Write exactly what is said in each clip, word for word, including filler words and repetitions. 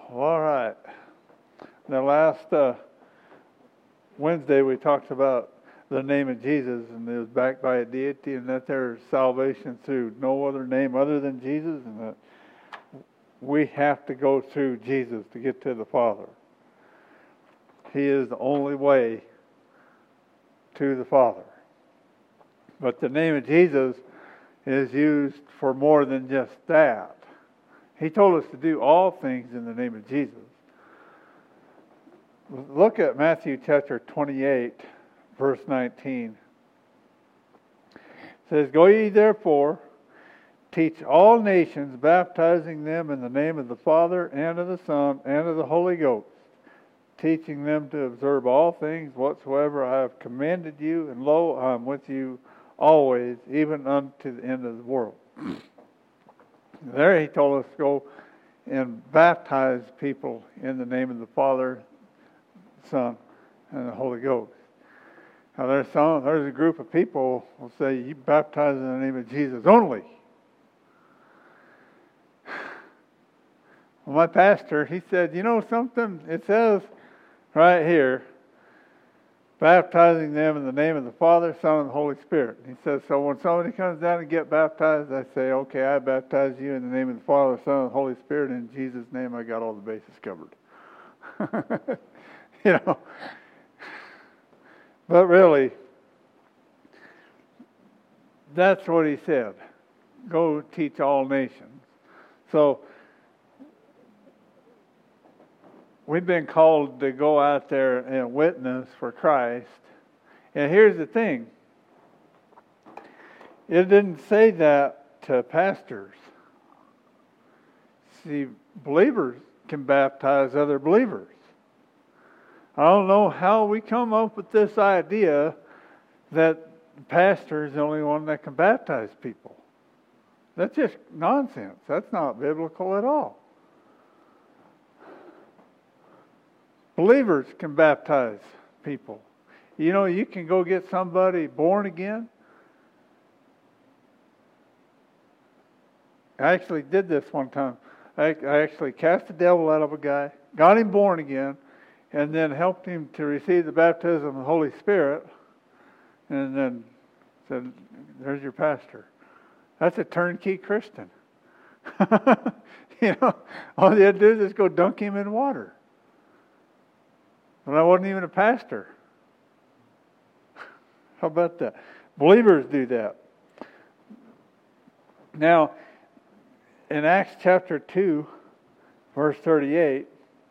All right. Now, last uh, Wednesday we talked about the name of Jesus, and it was backed by a deity, and that there's salvation through no other name other than Jesus, and that we have to go through Jesus to get to the Father. He is the only way to the Father. But the name of Jesus is used for more than just that. He told us to do all things in the name of Jesus. Look at Matthew chapter twenty-eight, verse nineteen. It says, "Go ye therefore, teach all nations, baptizing them in the name of the Father, and of the Son, and of the Holy Ghost, teaching them to observe all things whatsoever I have commanded you, and lo, I am with you always, even unto the end of the world." There he told us to go and baptize people in the name of the Father, Son, and the Holy Ghost. Now there's some, there's a group of people who will say, you baptize in the name of Jesus only. Well, my pastor, he said, you know something? It says right here, baptizing them in the name of the Father, Son, and the Holy Spirit. He says, so when somebody comes down and get baptized, I say, okay, I baptize you in the name of the Father, Son, and the Holy Spirit. In Jesus' name, I got all the bases covered. You know. But really, that's what he said. Go teach all nations. So, we've been called to go out there and witness for Christ. And here's the thing. It didn't say that to pastors. See, believers can baptize other believers. I don't know how we come up with this idea that the pastor is the only one that can baptize people. That's just nonsense. That's not biblical at all. Believers can baptize people. You know, you can go get somebody born again. I actually did this one time. I, I actually cast the devil out of a guy, got him born again, and then helped him to receive the baptism of the Holy Spirit, and then said, there's your pastor. That's a turnkey Christian. You know, all you had to do is just go dunk him in water. But I wasn't even a pastor. How about that? Believers do that. Now, in Acts chapter two, verse thirty-eight,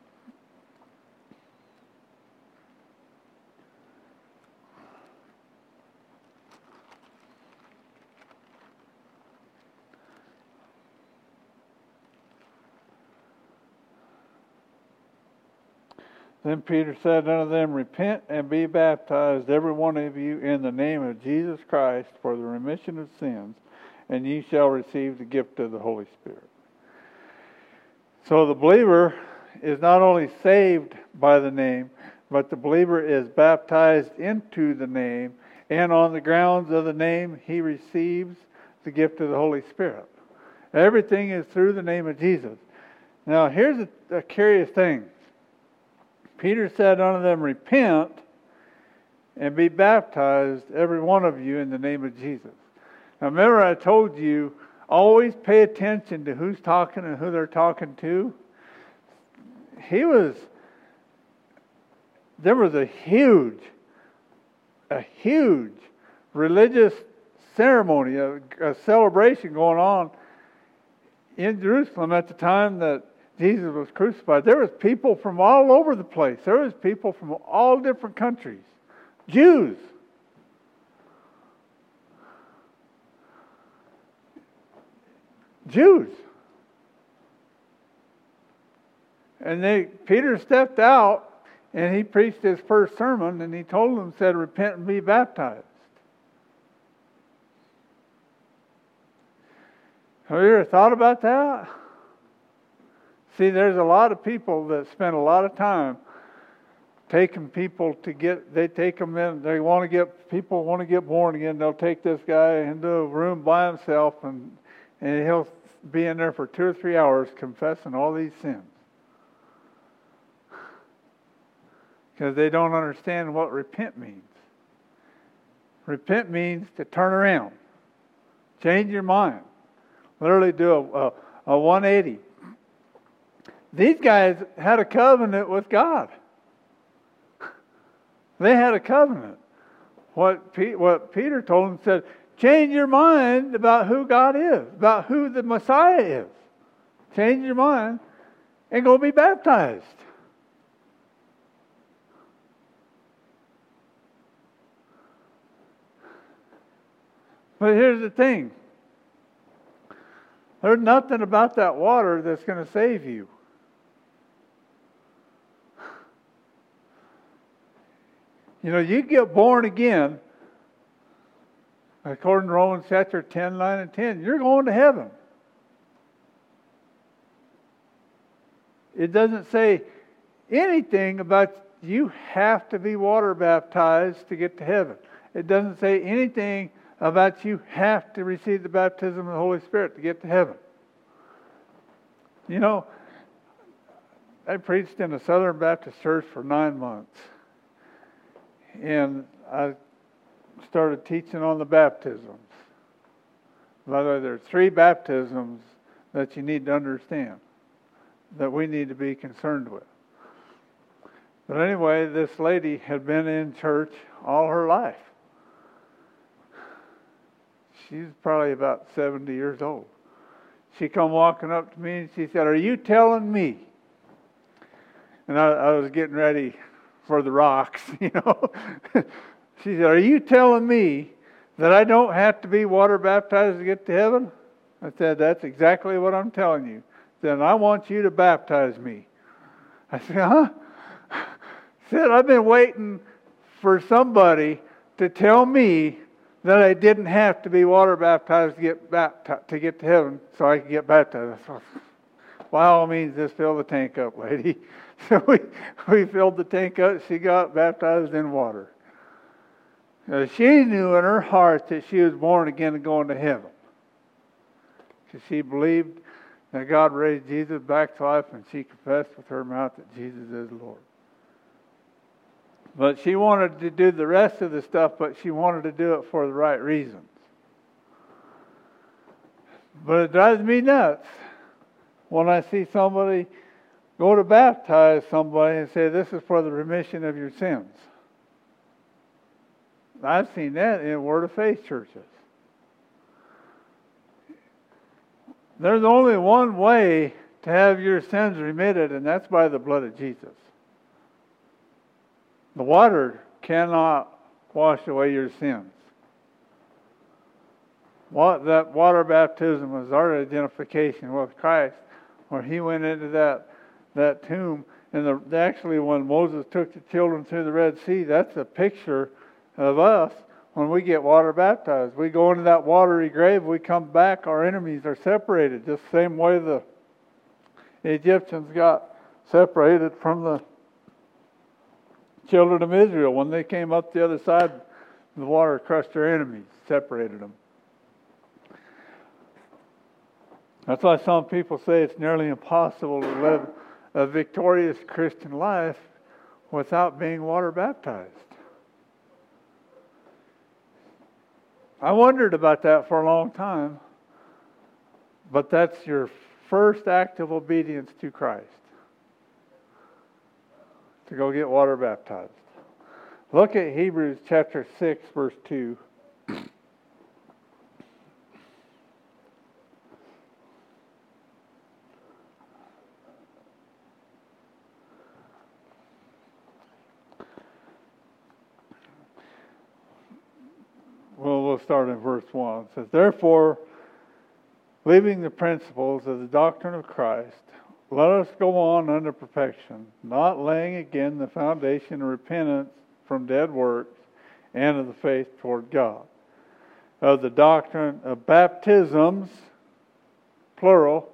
then Peter said unto them, repent and be baptized, every one of you, in the name of Jesus Christ, for the remission of sins, and ye shall receive the gift of the Holy Spirit. So the believer is not only saved by the name, but the believer is baptized into the name, and on the grounds of the name he receives the gift of the Holy Spirit. Everything is through the name of Jesus. Now here's a, a curious thing. Peter said unto them, repent and be baptized, every one of you, in the name of Jesus. Now remember I told you, always pay attention to who's talking and who they're talking to. He was, there was a huge, a huge religious ceremony, a, a celebration going on in Jerusalem at the time that Jesus was crucified. There was people from all over the place. There was people from all different countries. Jews. Jews. And they Peter stepped out and he preached his first sermon and he told them, said, repent and be baptized. Have you ever thought about that? See, there's a lot of people that spend a lot of time taking people to get, they take them in, they want to get, people want to get born again, they'll take this guy into a room by himself and, and he'll be in there for two or three hours confessing all these sins. because they don't understand what repent means. Repent means to turn around, change your mind, literally do a, a, a one eighty. These guys had a covenant with God. They had a covenant. What, P, what Peter told them said, change your mind about who God is, about who the Messiah is. Change your mind and go be baptized. But here's the thing. There's nothing about that water that's going to save you. You know, you get born again, according to Romans chapter ten, nine, and ten, you're going to heaven. It doesn't say anything about you have to be water baptized to get to heaven. It doesn't say anything about you have to receive the baptism of the Holy Spirit to get to heaven. You know, I preached in a Southern Baptist church for nine months. And I started teaching on the baptisms. By the way, there are three baptisms that you need to understand, that we need to be concerned with. But anyway, this lady had been in church all her life. She's probably about seventy years old. She come walking up to me and she said, "Are you telling me?" And I, I was getting ready for the rocks, you know. She said, "Are you telling me that I don't have to be water baptized to get to heaven?" I said, "That's exactly what I'm telling you. Then I want you to baptize me." I said, "Huh?" She said, "I've been waiting for somebody to tell me that I didn't have to be water baptized to get baptized, to get to heaven, so I could get baptized." I thought, by all means, just fill the tank up, lady. So we, we filled the tank up. She got baptized in water. Now, she knew in her heart that she was born again and going to heaven. Because she believed that God raised Jesus back to life, and she confessed with her mouth that Jesus is Lord. But she wanted to do the rest of the stuff, but she wanted to do it for the right reasons. But it drives me nuts when I see somebody go to baptize somebody and say, "This is for the remission of your sins." I've seen that in Word of Faith churches. There's only one way to have your sins remitted, and that's by the blood of Jesus. The water cannot wash away your sins. What, that water baptism was our identification with Christ, where He went into that that tomb. And the, actually, when Moses took the children through the Red Sea, that's a picture of us when we get water baptized. We go into that watery grave, we come back, our enemies are separated. Just the same way the Egyptians got separated from the children of Israel. When they came up the other side, the water crushed their enemies, separated them. That's why some people say it's nearly impossible to live a victorious Christian life without being water baptized. I wondered about that for a long time, but that's your first act of obedience to Christ, to go get water baptized. Look at Hebrews chapter six, verse two. Well, we'll start in verse one. It says, "Therefore, leaving the principles of the doctrine of Christ, let us go on unto perfection, not laying again the foundation of repentance from dead works and of the faith toward God, of the doctrine of baptisms," plural,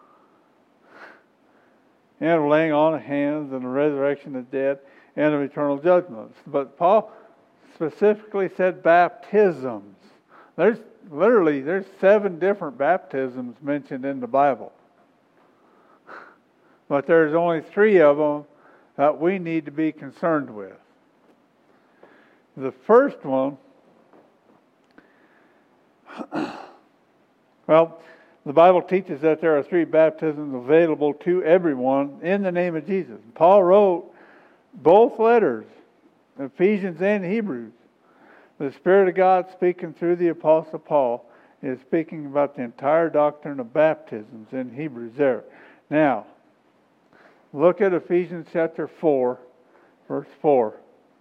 "and of laying on of hands and the resurrection of the dead and of eternal judgments." But Paul specifically said baptisms. There's literally, there's seven different baptisms mentioned in the Bible. But there's only three of them that we need to be concerned with. The first one, well, the Bible teaches that there are three baptisms available to everyone in the name of Jesus. Paul wrote both letters, Ephesians and Hebrews. The Spirit of God speaking through the Apostle Paul is speaking about the entire doctrine of baptisms in Hebrews there. Now, look at Ephesians chapter four, verse four.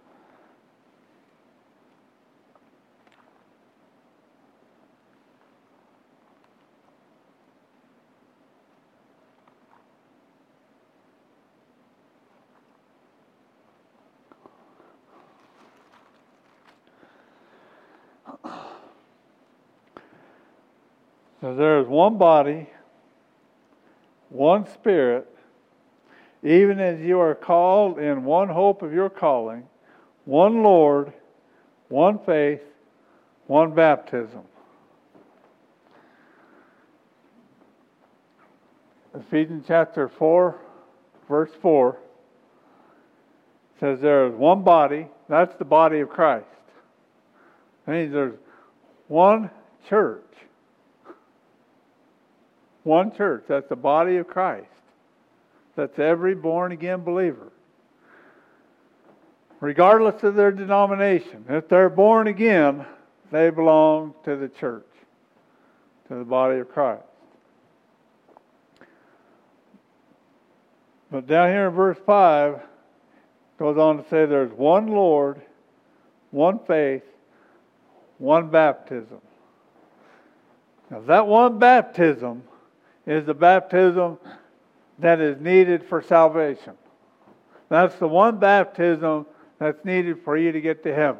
So there is one body, one Spirit, even as you are called in one hope of your calling, one Lord, one faith, one baptism. Ephesians chapter four, verse four says there is one body, that's the body of Christ. That means there's one church. One church, that's the body of Christ. That's every born-again believer. Regardless of their denomination, if they're born again, they belong to the church, to the body of Christ. But down here in verse five, goes on to say there's one Lord, one faith, one baptism. Now that one baptism is the baptism that is needed for salvation. That's the one baptism that's needed for you to get to heaven.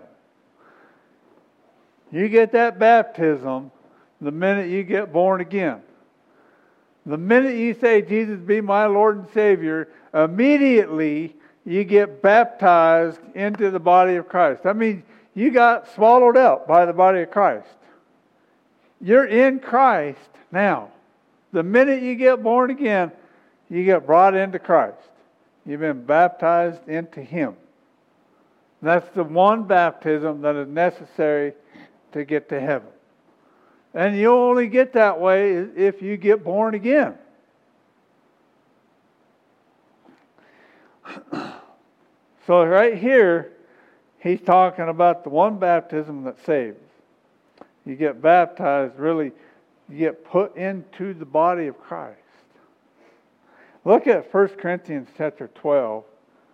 You get that baptism the minute you get born again. The minute you say, Jesus be my Lord and Savior, immediately you get baptized into the body of Christ. That means you got swallowed up by the body of Christ. You're in Christ now. The minute you get born again, you get brought into Christ. You've been baptized into Him. That's the one baptism that is necessary to get to heaven. And you only get that way if you get born again. So right here, he's talking about the one baptism that saves. You get baptized, really, you get put into the body of Christ. Look at First Corinthians chapter twelve.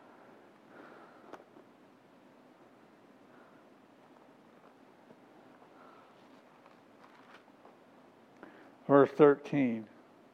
Verse thirteen.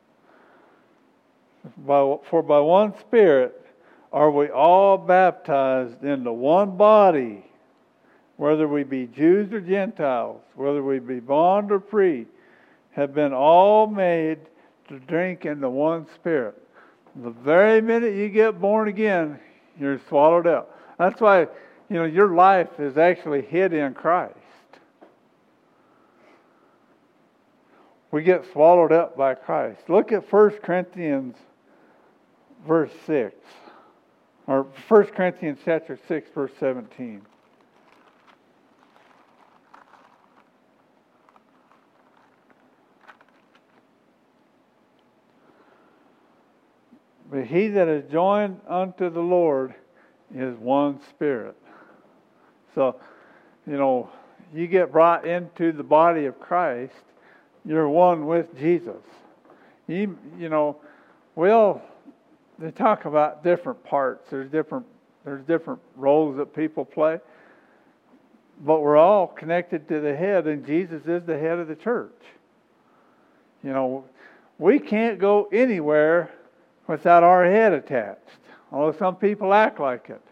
For by one Spirit are we all baptized into one body, whether we be Jews or Gentiles, whether we be bond or free, have been all made to drink in the one Spirit. The very minute you get born again, you're swallowed up. That's why, you know, your life is actually hid in Christ. We get swallowed up by Christ. Look at First Corinthians verse six. Or First Corinthians chapter six, verse seventeen. But he that is joined unto the Lord is one Spirit. So, you know, you get brought into the body of Christ, you're one with Jesus. You, you know, well, they talk about different parts. There's different, there's different roles that people play. But we're all connected to the head, and Jesus is the head of the church. You know, we can't go anywhere without our head attached. Although some people act like it.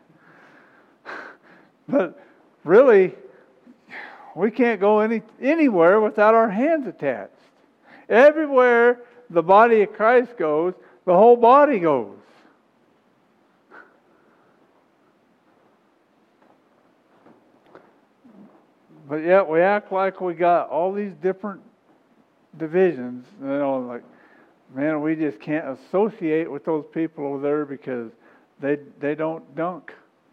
But really, we can't go any anywhere without our hands attached. Everywhere the body of Christ goes, the whole body goes. But yet we act like we got all these different divisions, you know, like, man, we just can't associate with those people over there because they they don't dunk.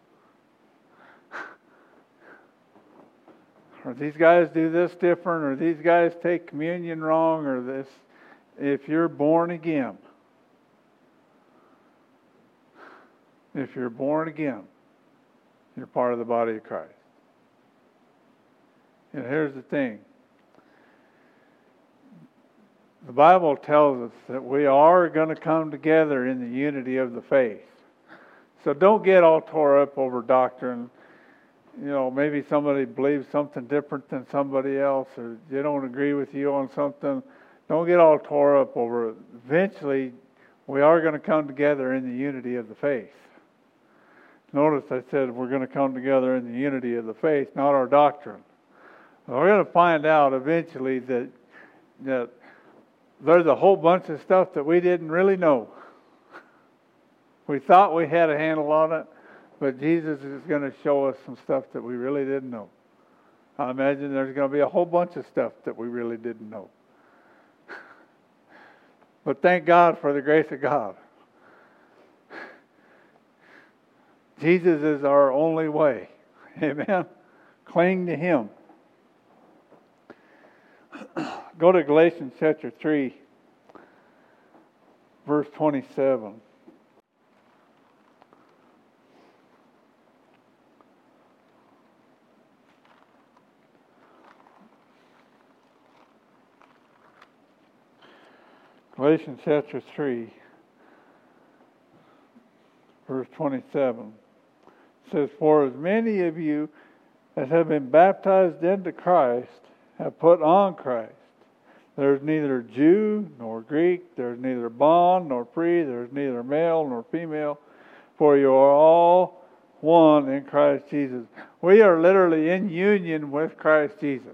Or these guys do this different, or these guys take communion wrong, or this. If you're born again, if you're born again, you're part of the body of Christ. And here's the thing. The Bible tells us that we are going to come together in the unity of the faith. So don't get all tore up over doctrine. You know, maybe somebody believes something different than somebody else, or they don't agree with you on something. Don't get all tore up over it. Eventually, we are going to come together in the unity of the faith. Notice I said we're going to come together in the unity of the faith, not our doctrine. We're going to find out eventually that that there's a whole bunch of stuff that we didn't really know. We thought we had a handle on it, but Jesus is going to show us some stuff that we really didn't know. I imagine there's going to be a whole bunch of stuff that we really didn't know. But thank God for the grace of God. Jesus is our only way. Amen. Cling to Him. Go to Galatians chapter three, verse twenty-seven. Galatians chapter three, verse twenty-seven. It says, "For as many of you as have been baptized into Christ have put on Christ. There is neither Jew nor Greek, there is neither bond nor free, there is neither male nor female, for you are all one in Christ Jesus." We are literally in union with Christ Jesus.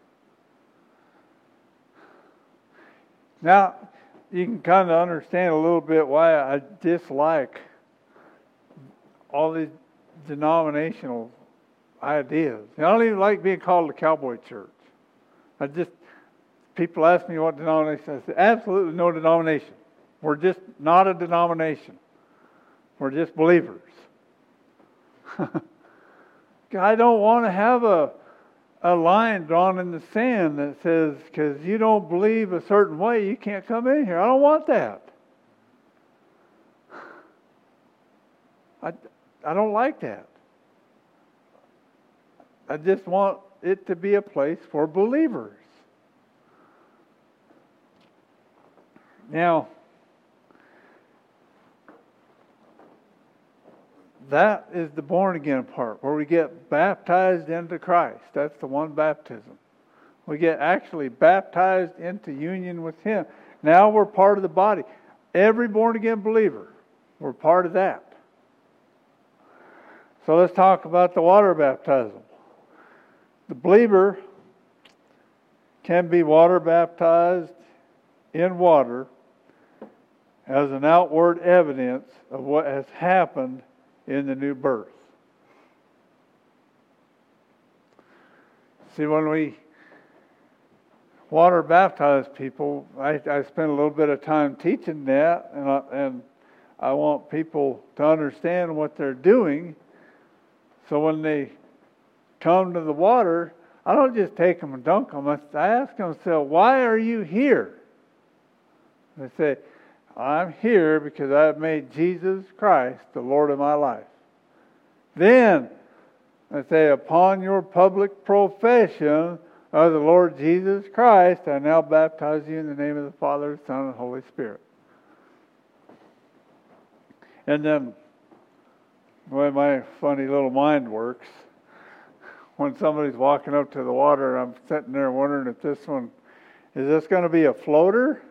Now, you can kind of understand a little bit why I dislike all these denominational ideas. I don't even like being called a cowboy church. I just, people ask me what denomination. I say, absolutely no denomination. We're just not a denomination. We're just believers. I don't want to have a a line drawn in the sand that says, because you don't believe a certain way, you can't come in here. I don't want that. I, I don't like that. I just want it to be a place for believers. Now, that is the born again part, where we get baptized into Christ. That's the one baptism. We get actually baptized into union with Him. Now we're part of the body. Every born again believer, we're part of that. So let's talk about the water baptism. The believer can be water baptized in water as an outward evidence of what has happened in the new birth. See, when we water baptize people, I, I spend a little bit of time teaching that, and I, and I want people to understand what they're doing. So when they come to the water, I don't just take them and dunk them. I ask them, so why are you here? They say, I'm here because I've made Jesus Christ the Lord of my life. Then, I say, upon your public profession of the Lord Jesus Christ, I now baptize you in the name of the Father, Son, and Holy Spirit. And then, the way my funny little mind works, when somebody's walking up to the water, I'm sitting there wondering if this one, is this going to be a floater?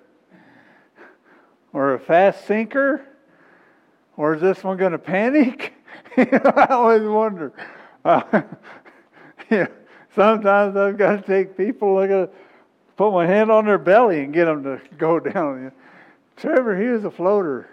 Or a fast sinker? Or is this one going to panic? I always wonder. Uh, yeah, sometimes I've got to take people, I got to put my hand on their belly and get them to go down. Trevor, he was a floater.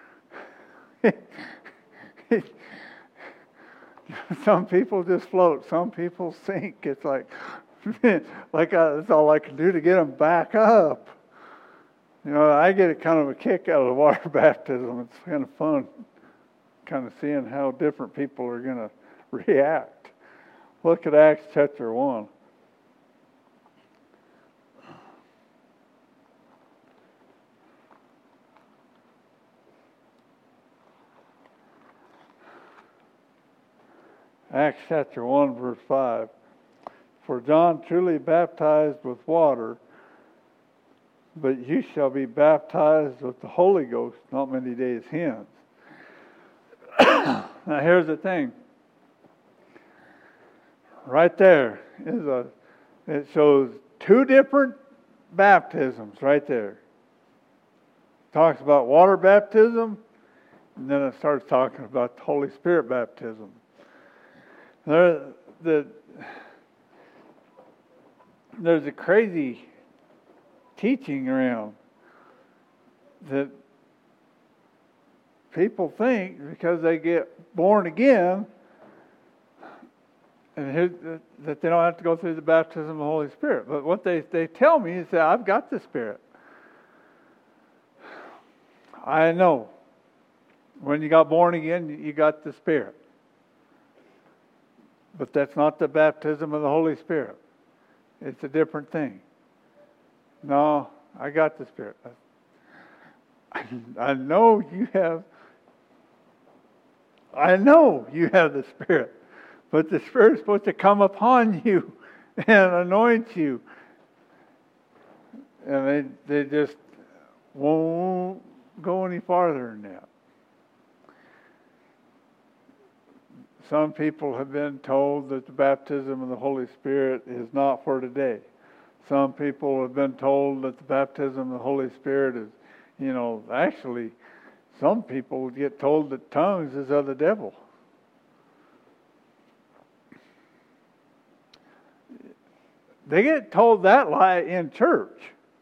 Some people just float. Some people sink. It's like, like I, that's all I can do to get them back up. You know, I get a kind of a kick out of the water baptism. It's kind of fun. kind of seeing how different people are going to react. Look at Acts chapter one. Acts chapter one, verse five. For John truly baptized with water, but you shall be baptized with the Holy Ghost not many days hence. Now here's the thing. Right there is a, it shows two different baptisms right there. It talks about water baptism, and then it starts talking about the Holy Spirit baptism. There, the, there's a crazy teaching around that people think because they get born again and here, that they don't have to go through the baptism of the Holy Spirit. But what they, they tell me is that I've got the Spirit. I know. When you got born again, you got the Spirit. But that's not the baptism of the Holy Spirit. It's a different thing. No, I got the Spirit. I, I know you have. I know you have the Spirit. But the Spirit's supposed to come upon you and anoint you. And they, they just won't go any farther than that. Some people have been told that the baptism of the Holy Spirit is not for today. Some people have been told that the baptism of the Holy Spirit is, you know, actually, some people get told that tongues is of the devil. They get told that lie in church.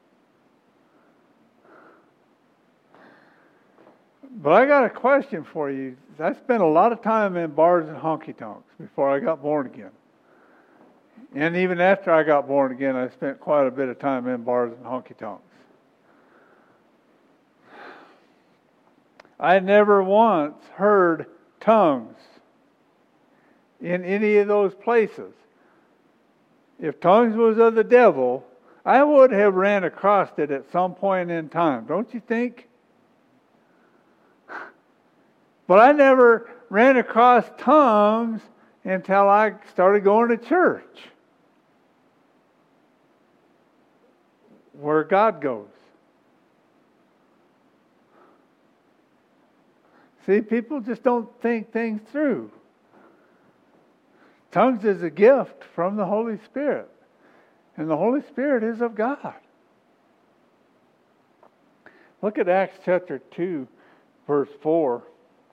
But I got a question for you. I spent a lot of time in bars and honky-tonks before I got born again. And even after I got born again, I spent quite a bit of time in bars and honky-tonks. I never once heard tongues in any of those places. If tongues was of the devil, I would have ran across it at some point in time, don't you think? But I never ran across tongues until I started going to church, where God goes. See, people just don't think things through. Tongues is a gift from the Holy Spirit, and the Holy Spirit is of God. Look at Acts chapter two, verse four.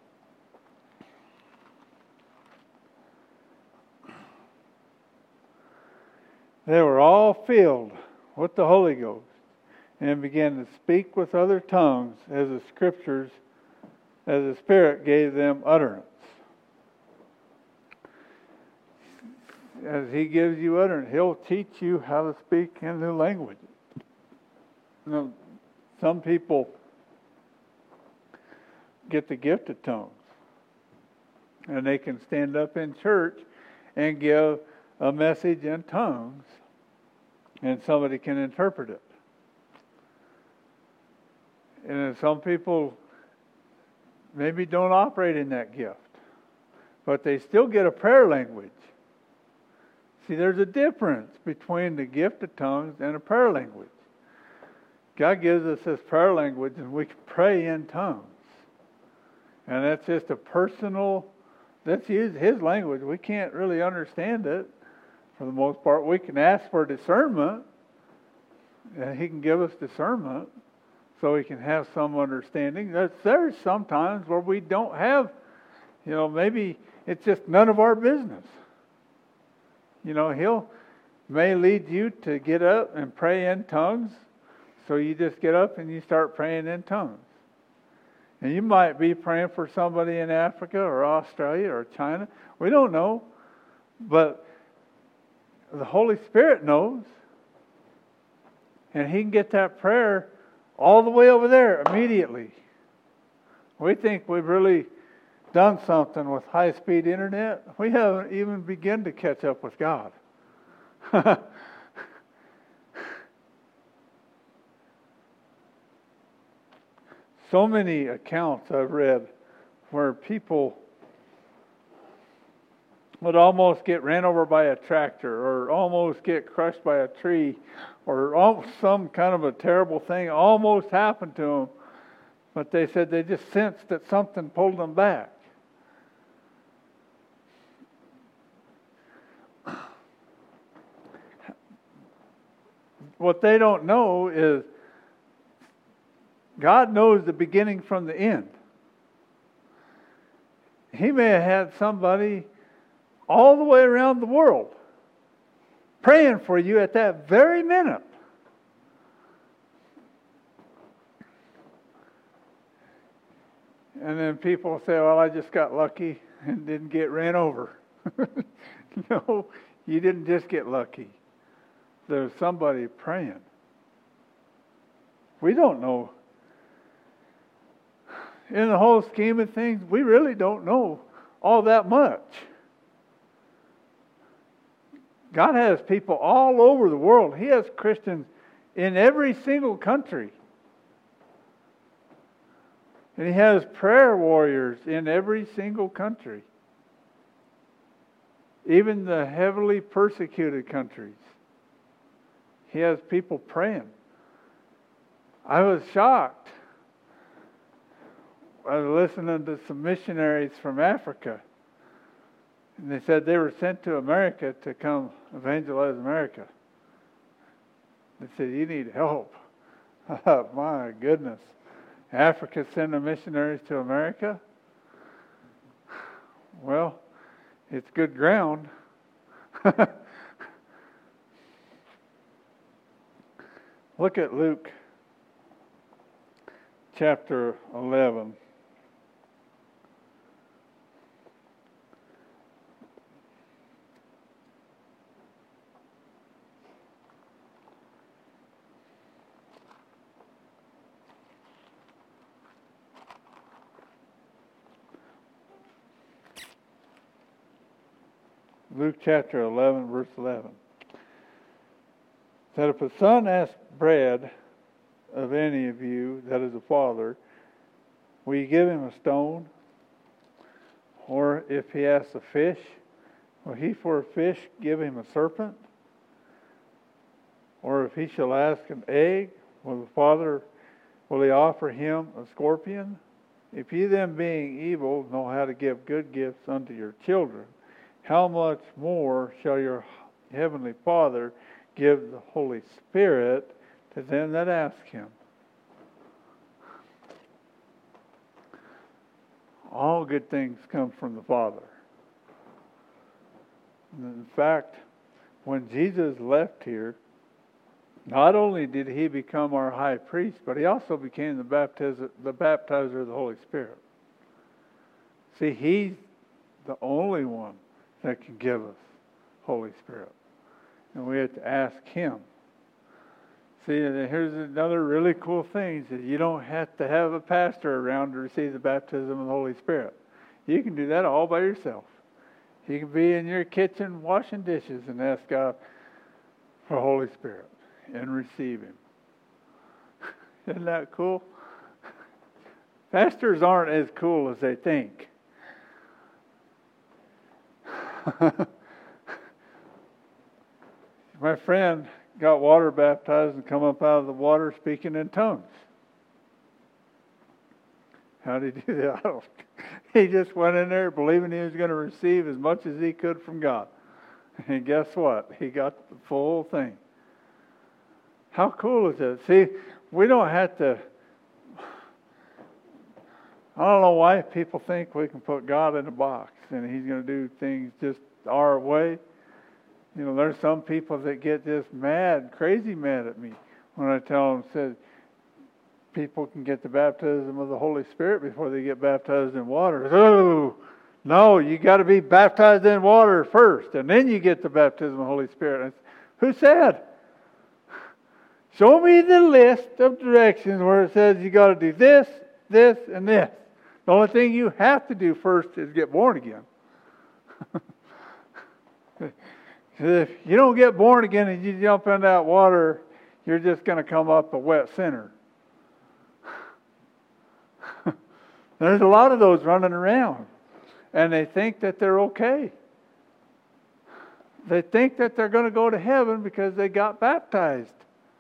They were all filled with the Holy Ghost and began to speak with other tongues as the Scriptures, as the Spirit gave them utterance. As He gives you utterance, He'll teach you how to speak in new languages. You know, some people get the gift of tongues, and they can stand up in church and give a message in tongues, and somebody can interpret it. And some people maybe don't operate in that gift, but they still get a prayer language. See, there's a difference between the gift of tongues and a prayer language. God gives us this prayer language, and we can pray in tongues. And that's just a personal, that's His, his language. We can't really understand it. For the most part, we can ask for discernment, and He can give us discernment so we can have some understanding. There's, there's sometimes where we don't have, you know, maybe it's just none of our business. You know, He'll may lead you to get up and pray in tongues, so you just get up and you start praying in tongues. And you might be praying for somebody in Africa or Australia or China. We don't know, but the Holy Spirit knows, and He can get that prayer all the way over there immediately. We think we've really done something with high-speed internet. We haven't even begun to catch up with God. So many accounts I've read where people would almost get ran over by a tractor or almost get crushed by a tree or some kind of a terrible thing almost happened to them, but they said they just sensed that something pulled them back. What they don't know is God knows the beginning from the end. He may have had somebody all the way around the world praying for you at that very minute. And then people say, well, I just got lucky and didn't get ran over. No, you didn't just get lucky. There's somebody praying. We don't know. In the whole scheme of things, we really don't know all that much. God has people all over the world. He has Christians in every single country. And He has prayer warriors in every single country. Even the heavily persecuted countries. He has people praying. I was shocked. I was listening to some missionaries from Africa. And they said they were sent to America to come evangelize America. They said, you need help. I thought, my goodness. Africa sending missionaries to America? Well, it's good ground. Look at Luke chapter eleven. Luke chapter eleven, verse eleven. That if a son asks bread of any of you that is a father, will you give him a stone? Or if he asks a fish, will he for a fish give him a serpent? Or if he shall ask an egg, will the father will he offer him a scorpion? If you then being evil know how to give good gifts unto your children, how much more shall your heavenly Father give the Holy Spirit to them that ask Him? All good things come from the Father. In fact, when Jesus left here, not only did He become our high priest, but He also became the baptizer, the baptizer of the Holy Spirit. See, He's the only one that can give us Holy Spirit. And we have to ask Him. See, here's another really cool thing, is that you don't have to have a pastor around to receive the baptism of the Holy Spirit. You can do that all by yourself. You can be in your kitchen washing dishes and ask God for Holy Spirit and receive Him. Isn't that cool? Pastors aren't as cool as they think. My friend got water baptized and come up out of the water speaking in tongues. How did he do that? I don't, he just went in there believing he was going to receive as much as he could from God. And guess what? He got the full thing. How cool is it? See, we don't have to... I don't know why people think we can put God in a box and He's going to do things just our way. You know, there's some people that get just mad, crazy mad at me when I tell them, said, people can get the baptism of the Holy Spirit before they get baptized in water. Oh, no, you got to be baptized in water first, and then you get the baptism of the Holy Spirit. And who said? Show me the list of directions where it says you got to do this, this, and this. The only thing you have to do first is get born again. If you don't get born again and you jump in that water, you're just going to come up a wet sinner. There's a lot of those running around, and they think that they're okay. They think that they're going to go to heaven because they got baptized.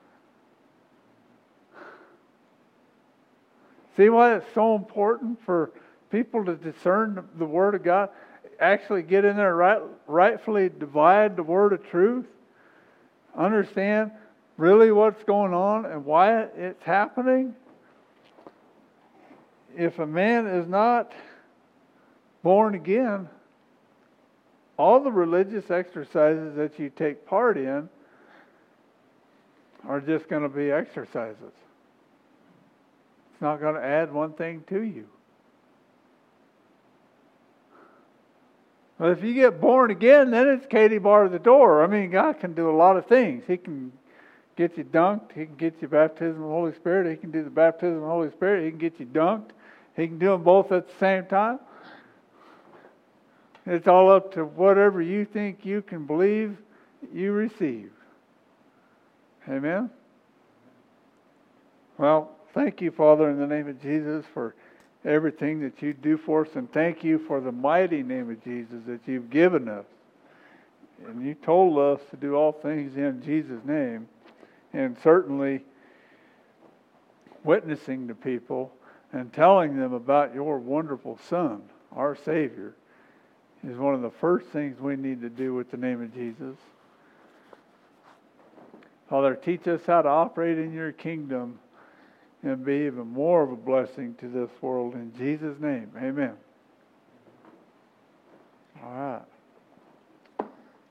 See why it's so important for people to discern the Word of God? Actually get in there, right, rightfully divide the Word of truth. Understand really what's going on and why it's happening. If a man is not born again, all the religious exercises that you take part in are just going to be exercises. It's not going to add one thing to you. But if you get born again, then it's Katie bar the door. I mean, God can do a lot of things. He can get you dunked. He can get you baptism of the Holy Spirit. He can do the baptism of the Holy Spirit. He can get you dunked. He can do them both at the same time. It's all up to whatever you think you can believe you receive. Amen? Well, thank you, Father, in the name of Jesus, for everything that you do for us. And thank you for the mighty name of Jesus that you've given us. And you told us to do all things in Jesus' name. And certainly witnessing to people and telling them about your wonderful Son, our Savior, is one of the first things we need to do with the name of Jesus. Father, teach us how to operate in your kingdom and be even more of a blessing to this world. In Jesus' name, amen.